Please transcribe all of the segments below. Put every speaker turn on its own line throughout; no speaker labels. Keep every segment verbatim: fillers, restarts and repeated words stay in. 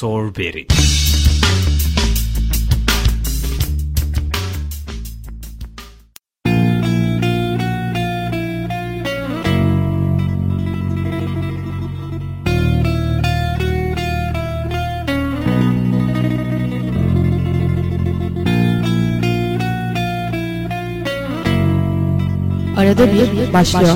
Sorberi.
Arada bir başlıyor.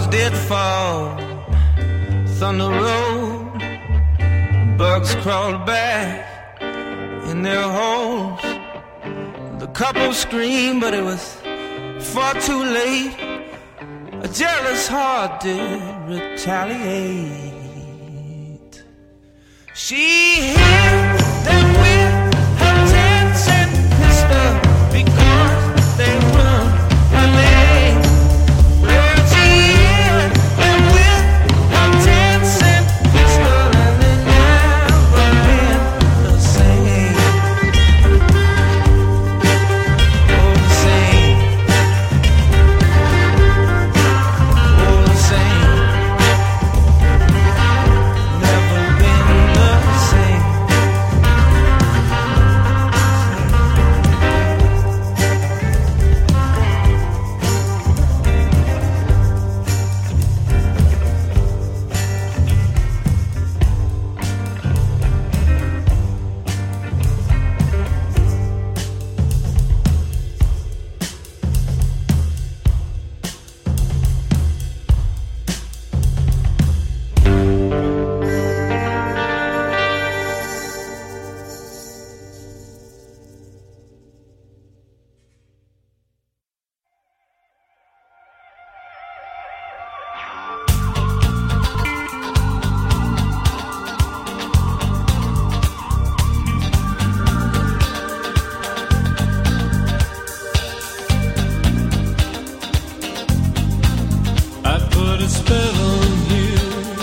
Stars did fall, thunder rolled, bugs crawled back in their holes. The couple screamed, but it was far too late. A jealous heart did retaliate. She hit them with her ten-cent pistol because they run her name. Well, she hit them with her ten-cent pistol and they never been the same. Oh, the same. Oh, the same. Never been the same. I put a spell on you,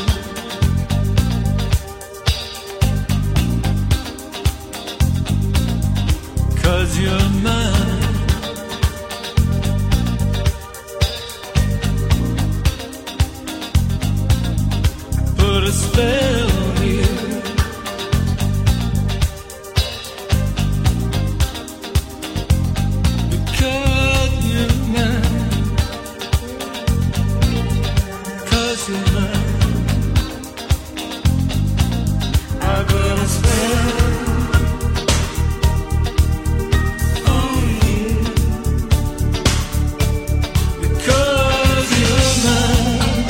'cause you're mine. Put a spell on you, because you're mine. 'Cause you're mine. I put a spell on you, because you're mine.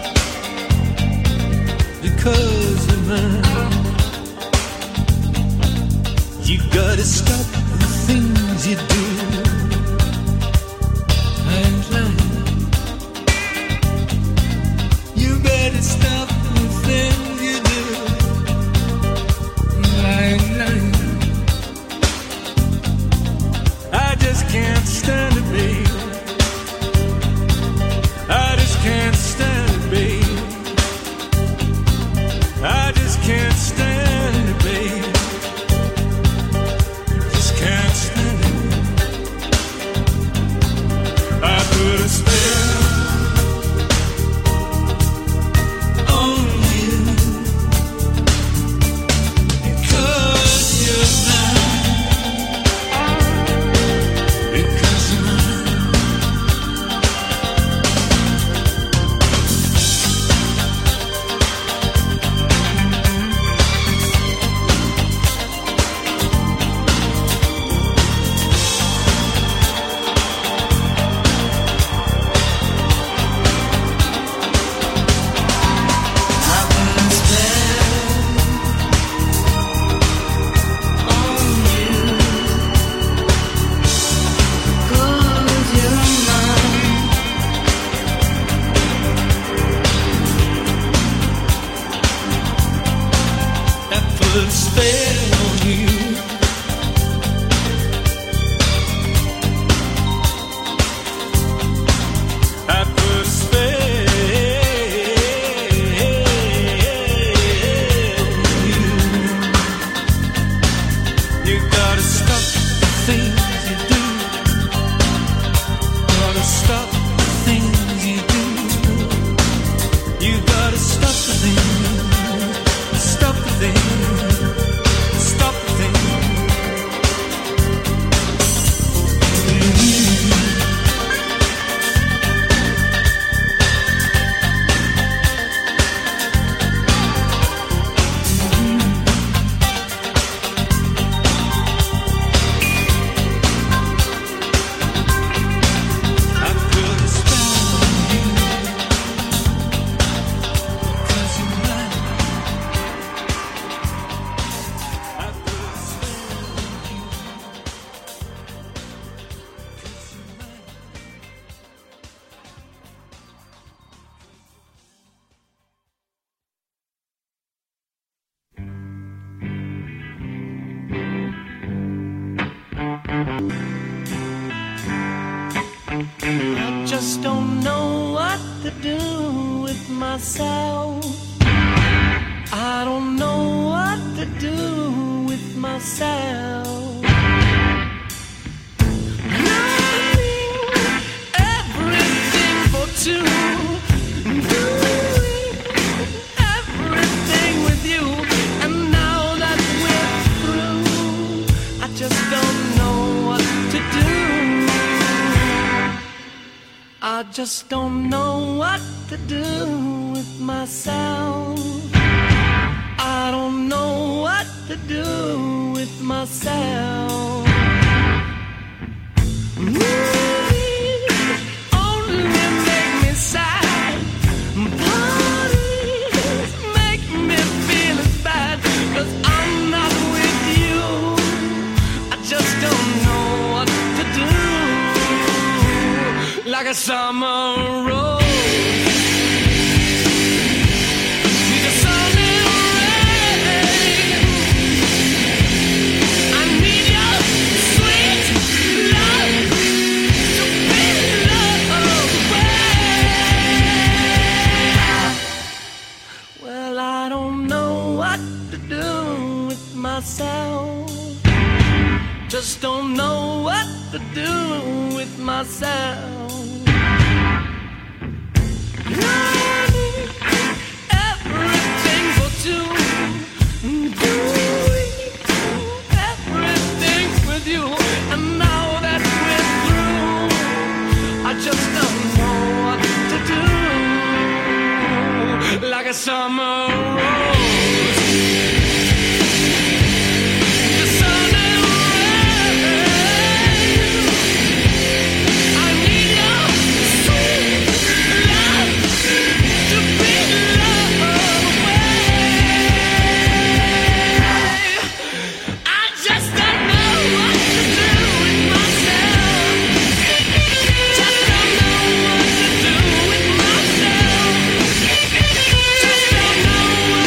Because you're mine. You gotta stop the things you do. I'm lying. You better stop the things you do. Lying, lying. I just can't stand it, babe. I just can't stand it, babe. I just can't stand it, babe. Just can't stand it. I put a spell on you, because you're mine. Because you're mine. I put a spell on you, 'cause you're mine. I put a spell on you, I put a spell on you. You gotta stop the things you do. Gotta stop the things you do. You gotta stop the things. Stop the things. myself. I don't know what to do with myself. Loving everything for two, doing everything with you, and now that we're through, I just don't know what to do. I just don't know what to do with myself. I don't know what to do with myself. Movies only make me sad. Parties make me feel as bad, 'cause I'm not with you. I just don't know what to do. Like a summer rose. Myself, just don't know what to do with myself. Learning everything for two, doing everything with you, and now that we're through, I just don't know what to do. Like a summer rose. Just don't know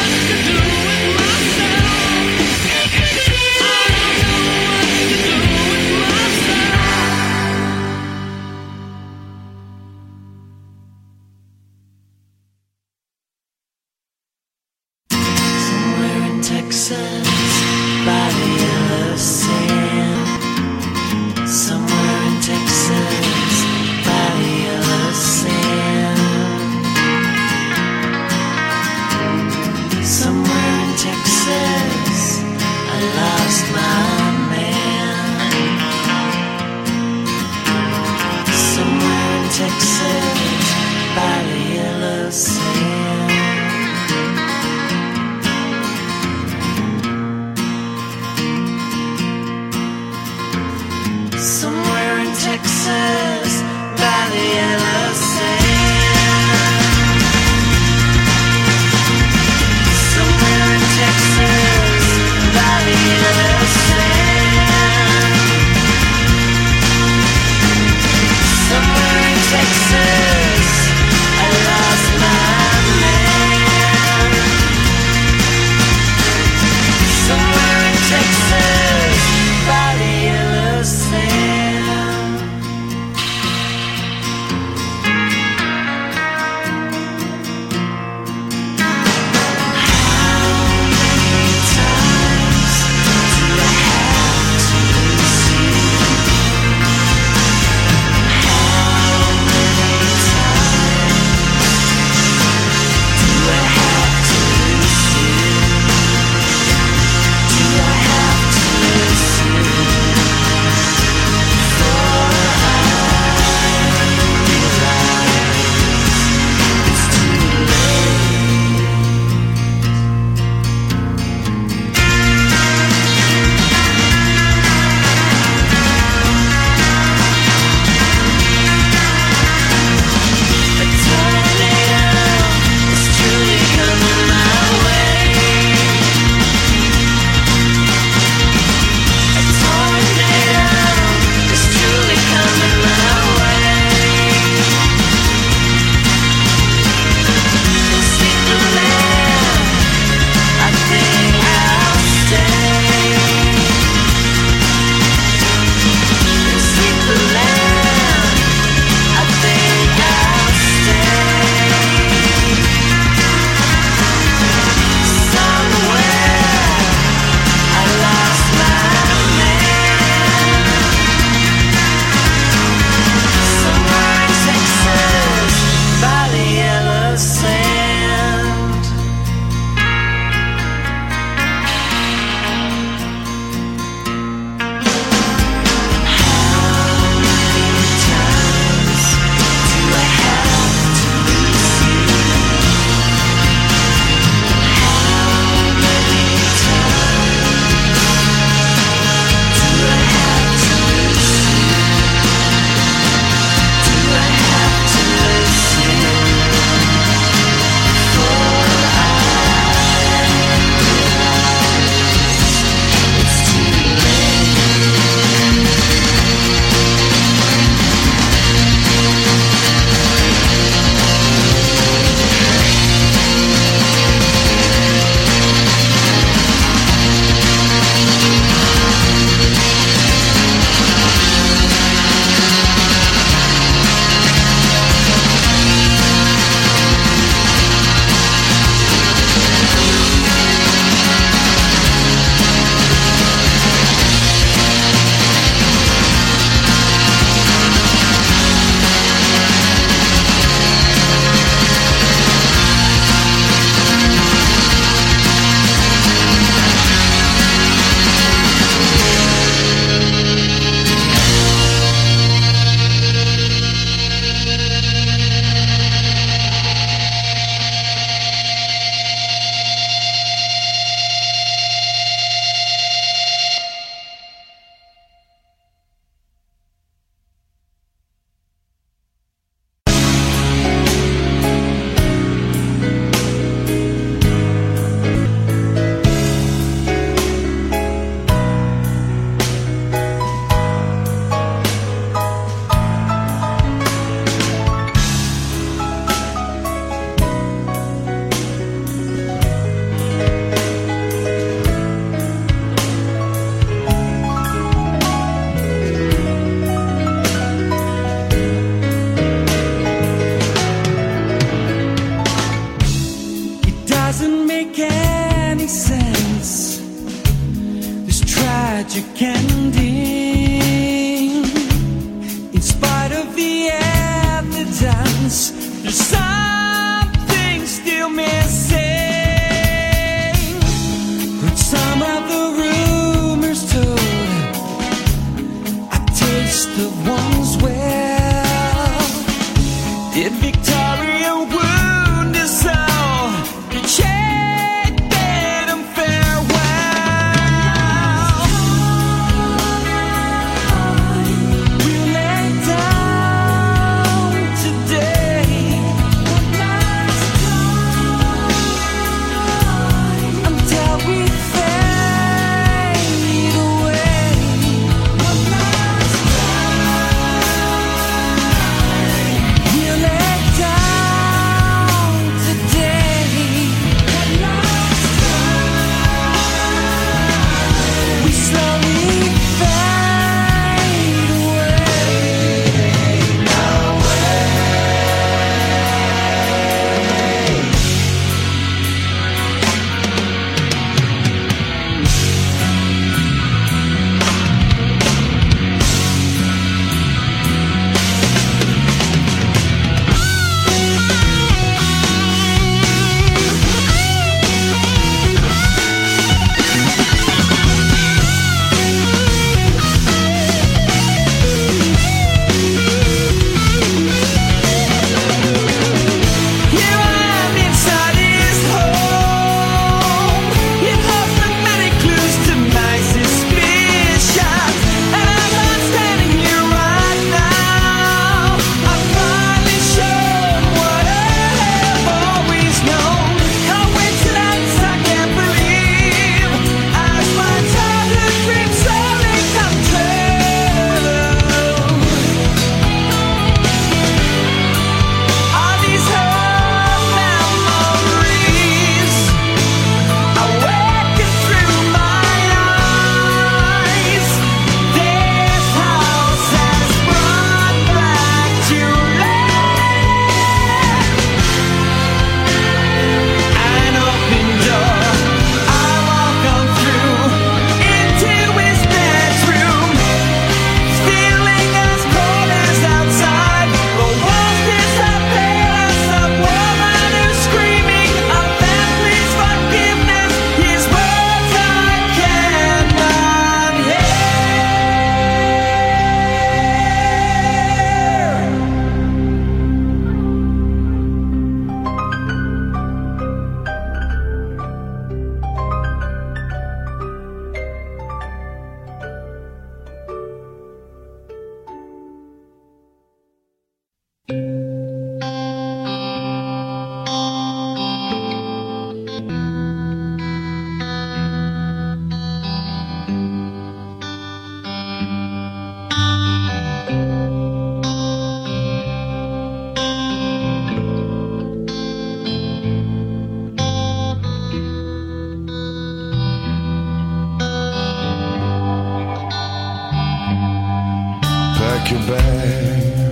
Your bag,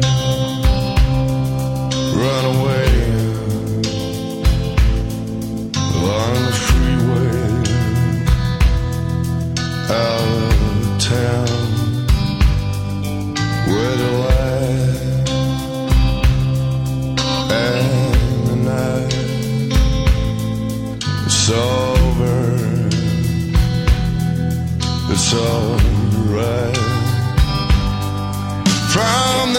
run away on the freeway, out of town, where the light and the night it's over, it's alright. From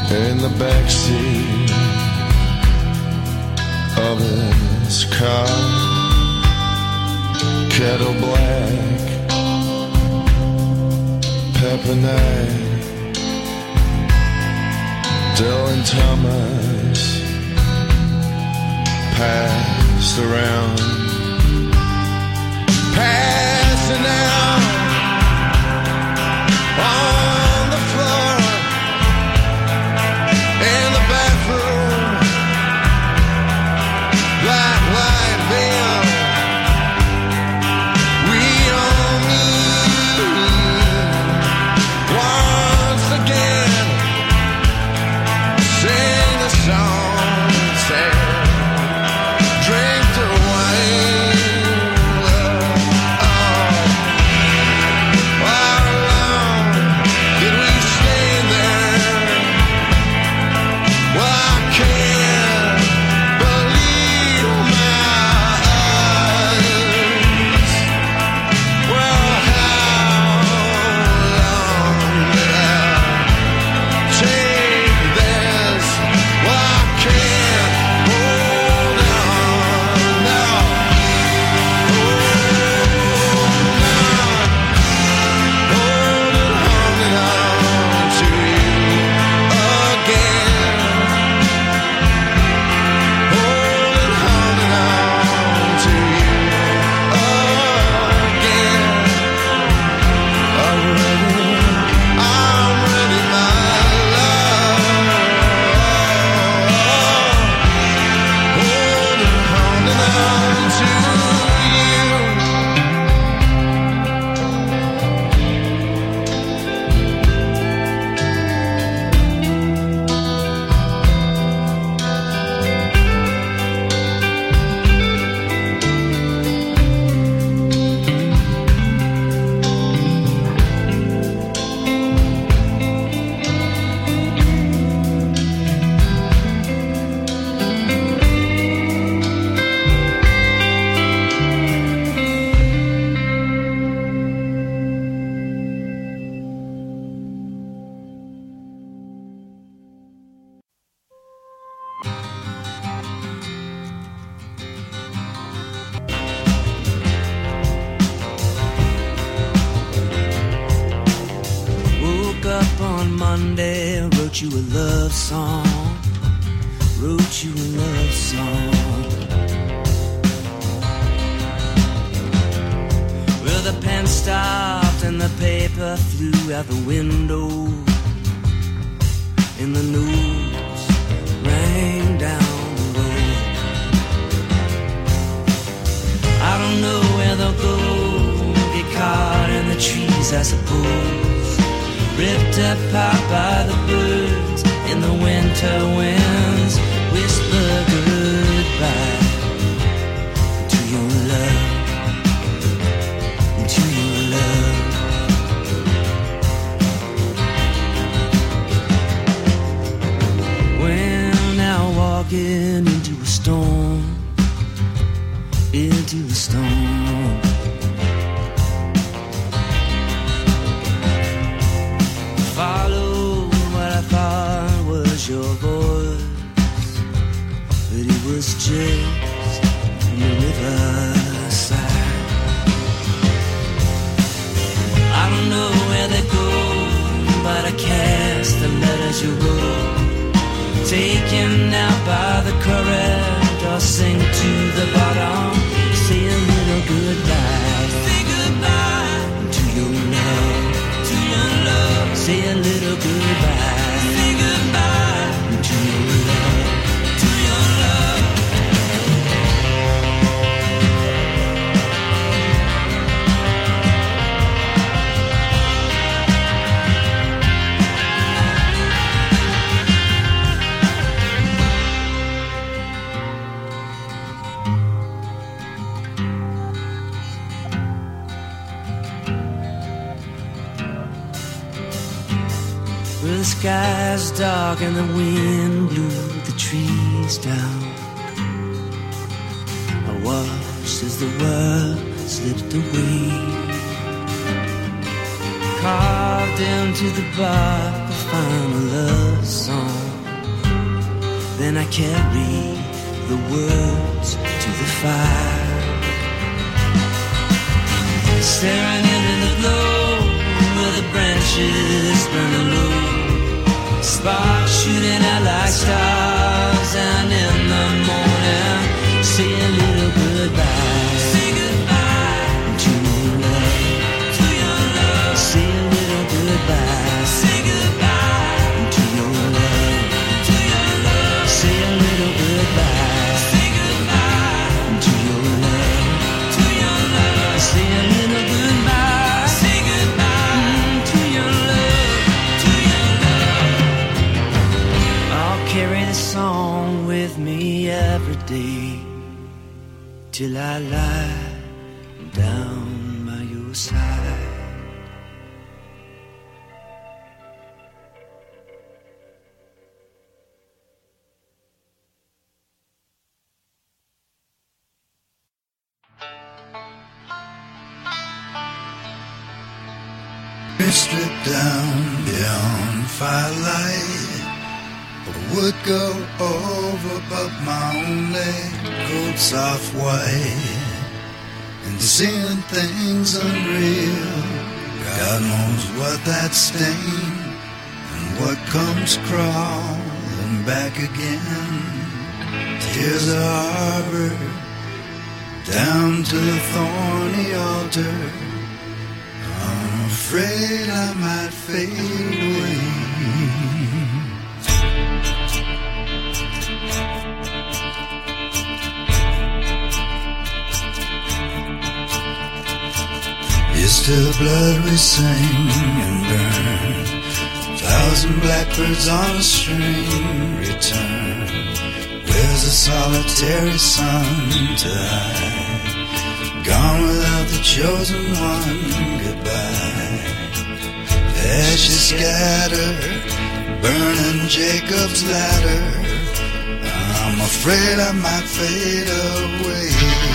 in the backseat of his car, kettle black, pepper night, Dylan Thomas passed around, passing out on the floor in the bathroom, black light veil. We don't need once again sing a song, say, drink the wine. Oh, how long did we stay there? Well, I can't believe my eyes. Well, how long did I take this? Well, I can't hold on now. Holding, holding on to you again. Holding, holding on to you again. I'm ready, I'm ready, my love. Holding, holding on to you.
Woke up on Monday, wrote you a love song, wrote you a love song. Well, the pen stopped and the paper flew out the window, and the news rang down the road. I don't know where they'll go, get caught in the trees, I suppose. Ripped apart by the birds in the winter winds, whisper goodbye to your love, to your love. Well, now walking into a storm, into a storm. Followed what I thought was your voice, but it was just from the riverside. I don't know where they go, but I cast the letters you wrote, taken out by the current, or sink to the bottom, say a little goodbye, say goodbye to your love. Say a little goodbye. Say goodbye to your love, to your love. Well, the sky's dark and the wind blew the trees down. I watched as the world slipped away, carved into the bark a final love song. then I carry the words to the fire. Staring into the glow where the branches burning low, sparks shooting out like stars, and in the morning say a little goodbye. Say goodbye to your love, to your love. Say a little goodbye. Say goodbye to your love, to your love. Say a little goodbye. Say goodbye to your love, to your love. Say a little goodbye. Say goodbye to your love, to your love. I'll carry this song with me every day till I lie down by your side.
Stripped down beyond firelight, I would go over but my only cold soft white, and seeing things unreal. God knows what that stain and what comes crawling back again. Tears are harbored down to the thorny altar. I'm afraid I might fade away. It's to the blood we sing and burn. Thousand blackbirds on a string return. Where's the solitary sun to hide? Gone without the chosen one, goodbye. Ashes scattered, burning Jacob's ladder. I'm afraid I might fade away.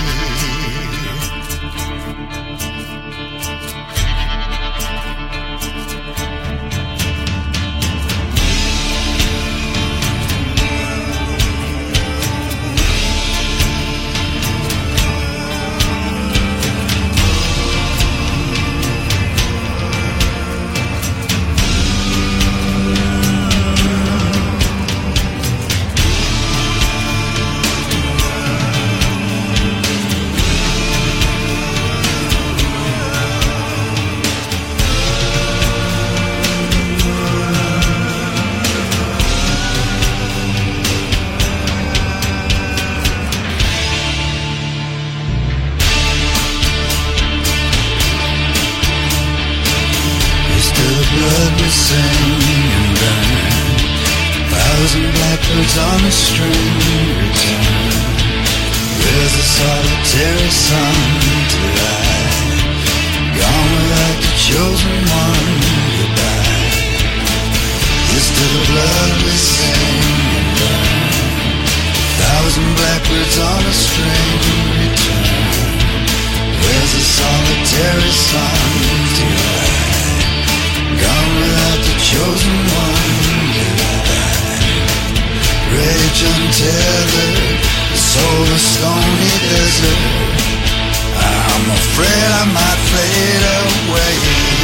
On a string return. Where's the solitary sun to lie? Gone without the chosen one, goodbye. It's to the blood we sing and burn. Thousand blackbirds on a string return. Where's the solitary sun to lie? Gone without the chosen one, goodbye. Rage untethered, the soul of stony desert. I'm afraid I might fade away.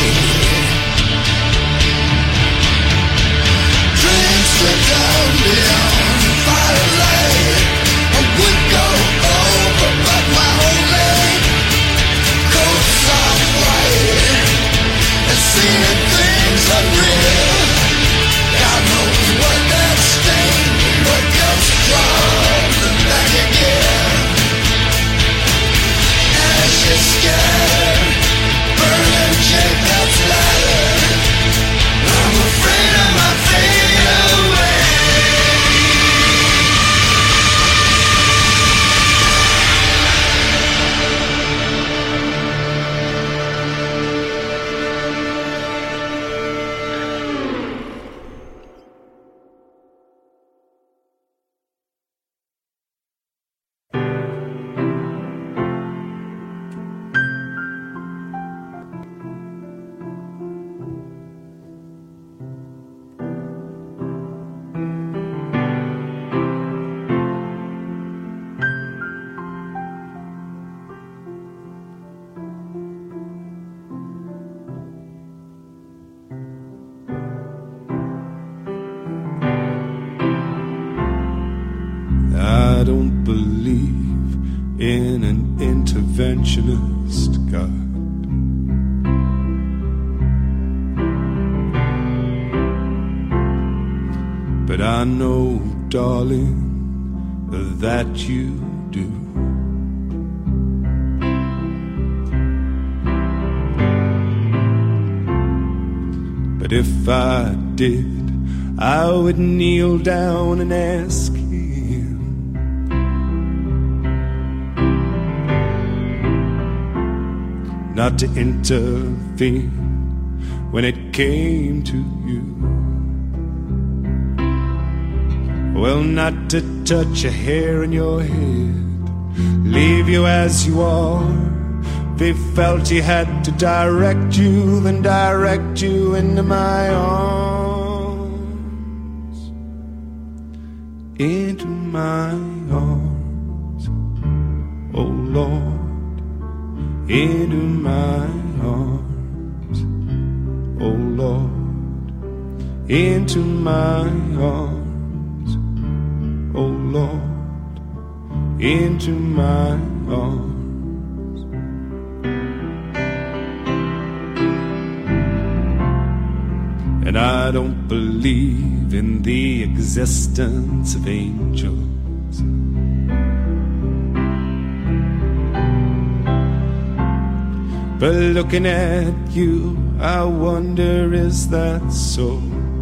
Dreams slip down beyond firelight. I would go over, but my only cold soft white. And seeing things unreal. God knows what that stain. What comes crawling back again? Ashes scattered, burning Jacob's light.
don't believe in an interventionist God. But I know, darling, that you do. But if I did, I would kneel down and ask him not to intervene when it came to you. Well, not to touch a hair in your head, leave you as you are. They felt he had to direct you, then direct you into my arms, into my arms, oh Lord, into my arms, oh Lord, into my arms, oh Lord, into my arms. And I don't believe in the existence of angels. But looking at you, I wonder, is that so?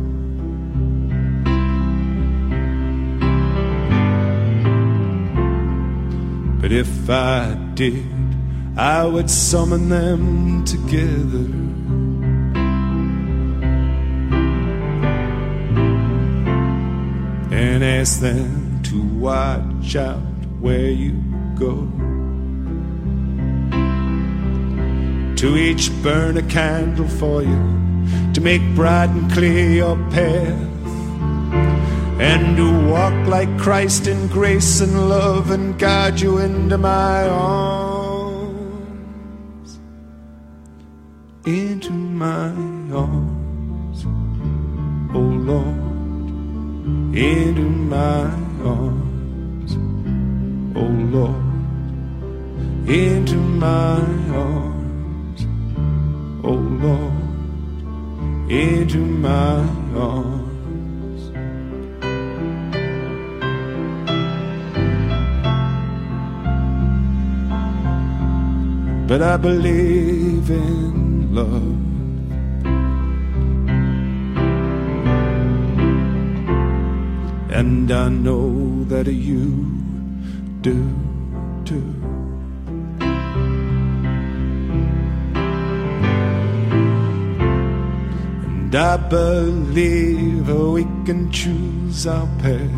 But if I did, I would summon them together and ask them to watch out where you go. To each burn a candle for you, to make bright and clear your path, and to walk like Christ in grace and love and guide you into my arms, into my arms, oh Lord, into my arms, oh Lord, into my arms, oh Lord, into my arms. But I believe in love, and I know that you do too. And I believe we can choose our path,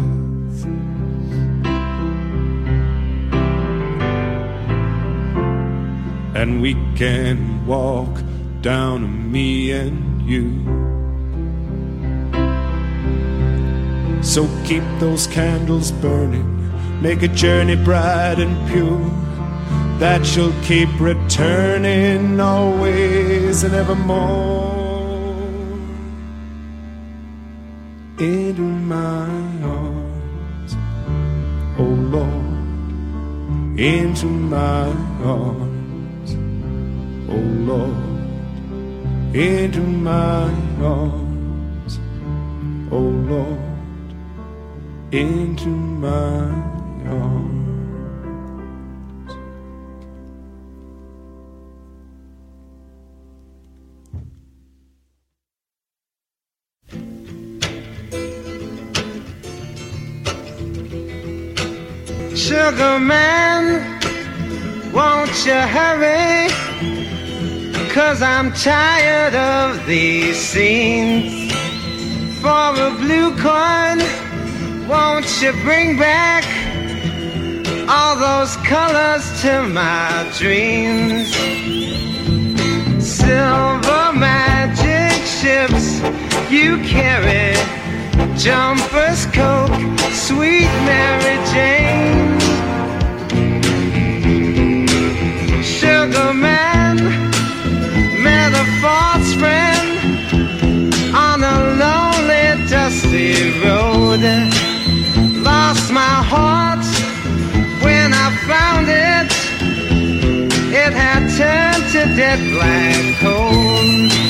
and we can walk down, me and you. So keep those candles burning, make a journey bright and pure, that shall keep returning always and evermore. Into my arms, oh Lord, into my arms, oh Lord, into my arms, oh Lord, into my arms.
Sugar man, won't you hurry? 'Cause I'm tired of these scenes. For a blue coin, won't you bring back all those colors to my dreams? Silver magic ships you carry, jumpers, Coke, sweet Mary Jane. Sugar man, met a false friend on a lonely, dusty road. Lost my heart it had turned to dead black coal.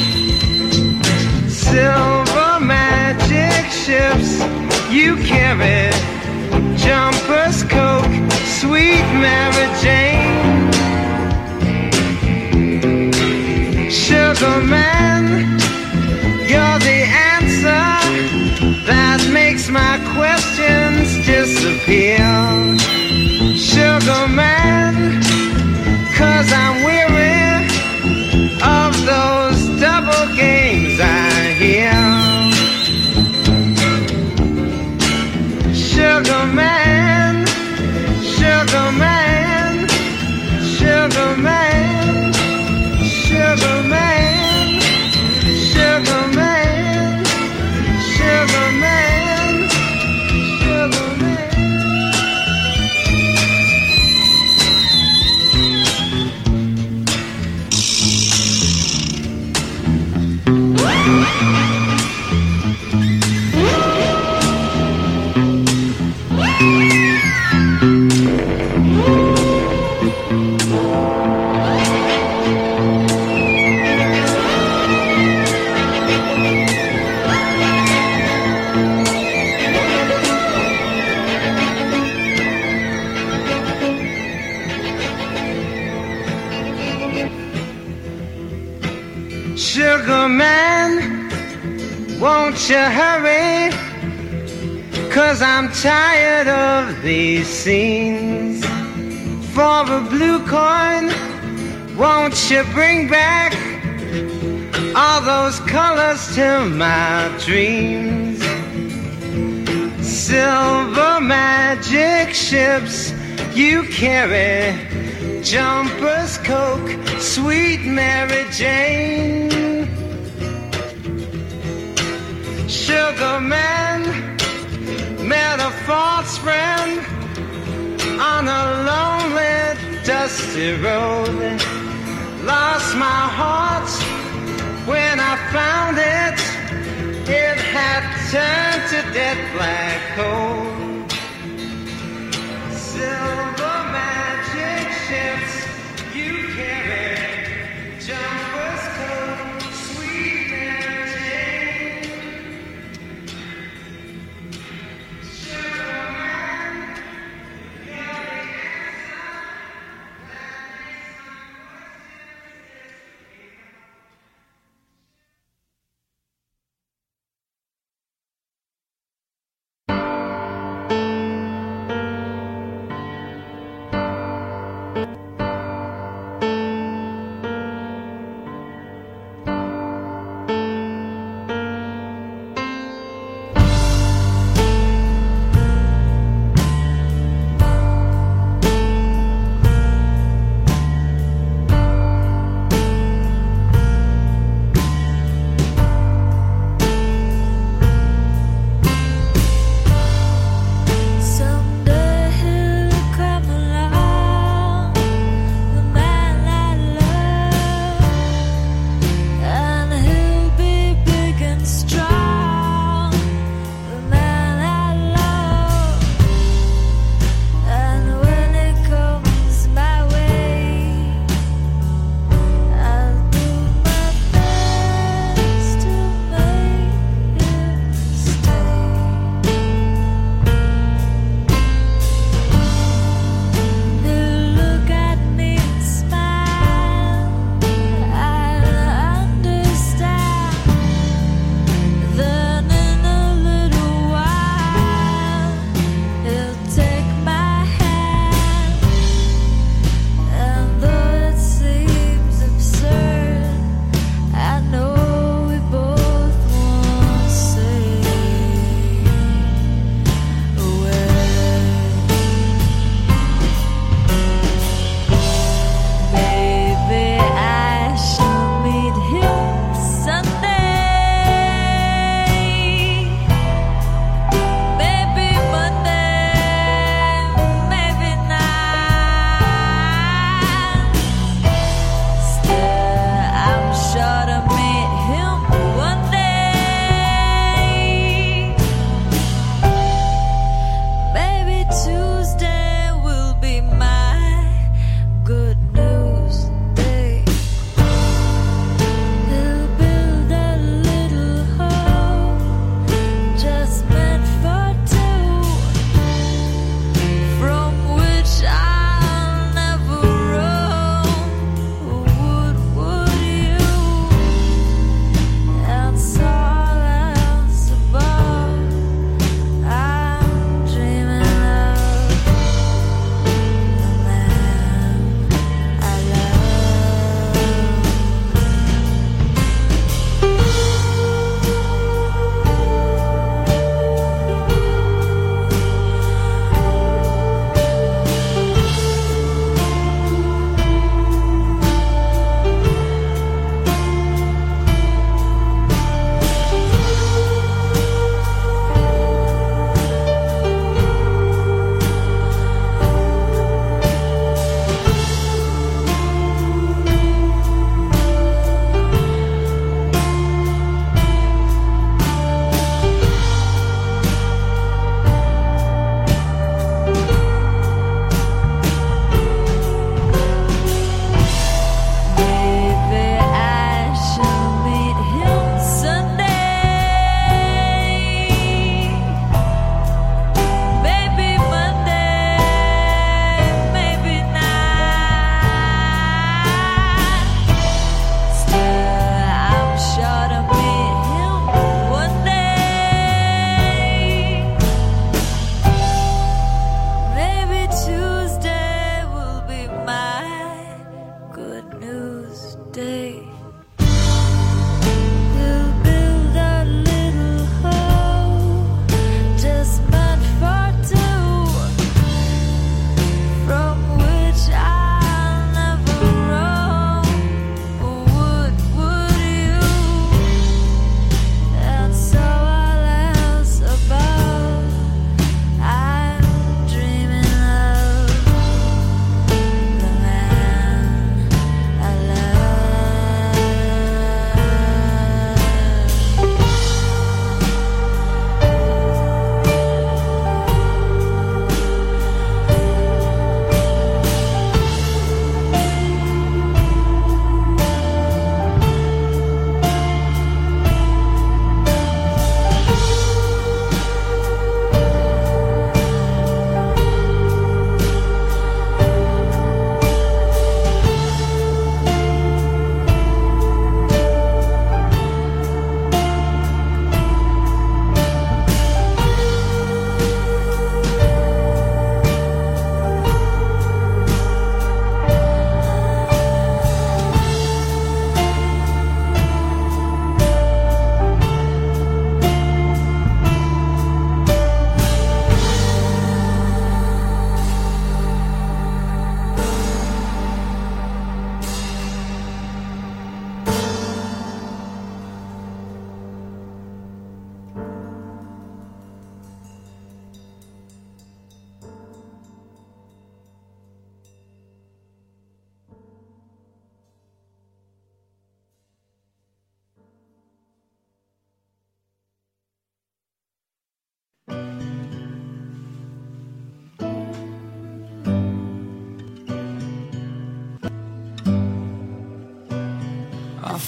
Silver magic ships you carry, jumpers, coke, sweet Mary Jane. Sugar man, you're the answer that makes my questions disappear. Sugar man, 'cause I'm weary of those double games I hear. Sugar man, sugar man, sugar man, sugar man, sugar man, sugar man, sugar man. Sugar man, won't you hurry? 'Cause I'm tired of these scenes. For a blue coin, won't you bring back all those colors to my dreams? Silver magic ships you carry, jumpers, coke, sweet Mary Jane. Sugar man, met a false friend on a lonely, dusty road. Lost my heart when I found it, it had turned to dead black coal. Silver magic ships you carry, jumpers, coat, sweet Mary Jane. Sugar man, you're the answer that makes my questions disappear.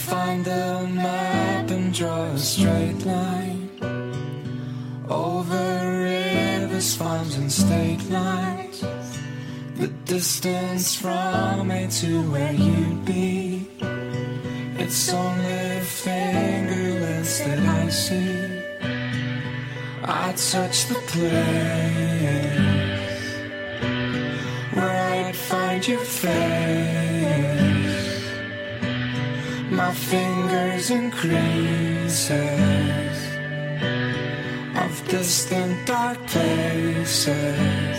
find the map and draw a straight line over rivers, farms and state lines. The distance from me to where you'd be, it's only fingerless that I see. I touch the place where I'd find your face. My fingers in creases of distant dark places.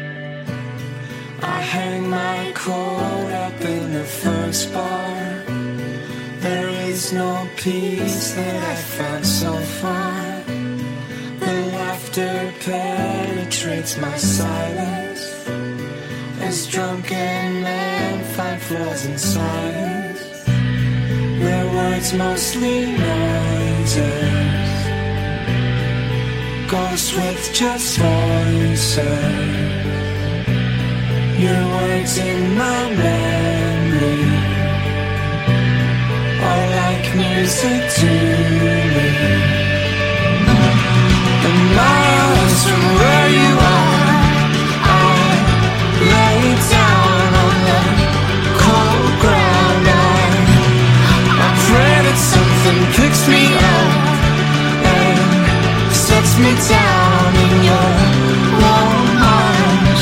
I hang my coat up in the first bar. There is no peace that I've found so far. The laughter penetrates my silence as drunken men find flaws in science. Their words mostly noises, ghosts with just voices. Your words in my memory are like music to me. And miles from where you are, I lay down on the cold ground. I, I pray that something picks me up and sets me down in your warm arms.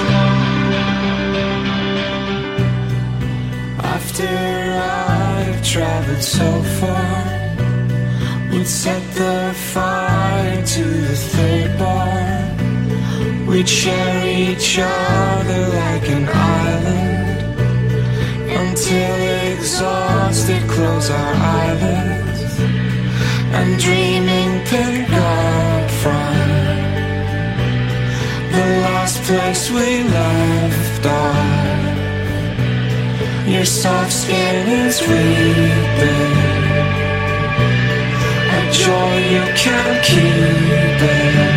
After I've traveled so far, we'd set the fire to the third bar. We'd share each other like an island until exhausted close our eyelids and dreaming pick up from the last place we left off. Your soft skin is weeping, a joy you can't keep it.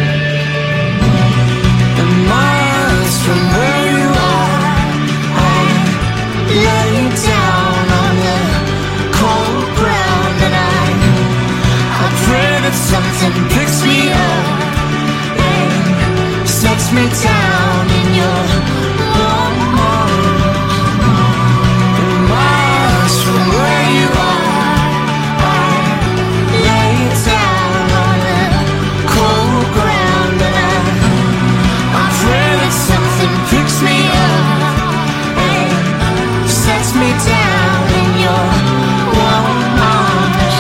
And miles from where you are, I lay down on the cold ground. And I, I pray that something picks me up and sets me down in your warm arms. From where you are, I lay down on the cold ground. And I, I pray that something picks me up and sets me down in your warm arms.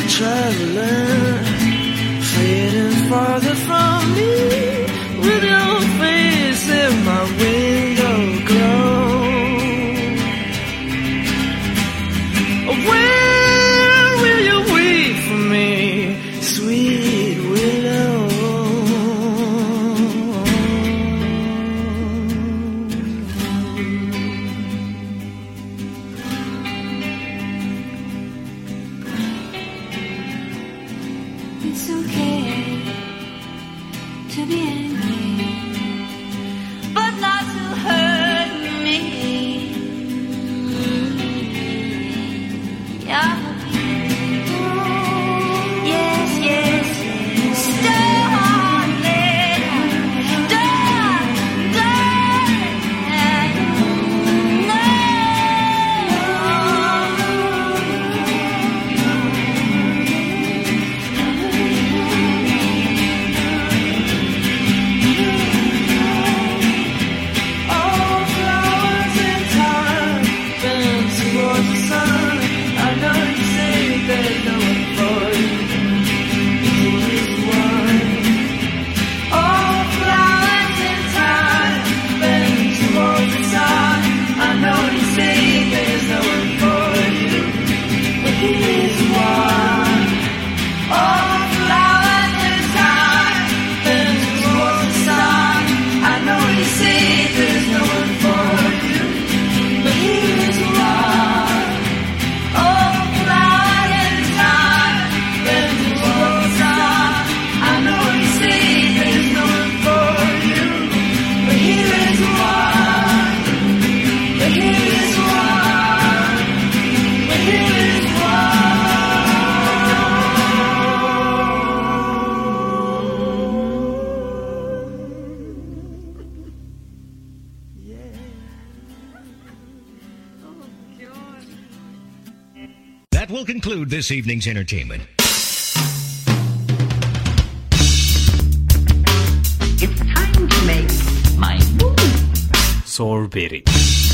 traveler, fading farther from me, with your face in my window glow. Where will you wait for me, sweet willow?
It's okay to be angry, but not to hurt me. Yeah. Yes, yes, yes. Darling, darling,
All flowers in time bend towards the sun. I know you say there's no one for you. Here's one. All flowers in time bend towards the sun. I know you say there's no one for you, but here's one. All flowers in time bend towards the sun. I know you say there's no one for you, but here's one. All flowers in time bend towards the sun. I know you say there's no one for you, but here is one. But here is one. But here is
That will conclude this evening's entertainment.
It's time to make my move.
Sorberi.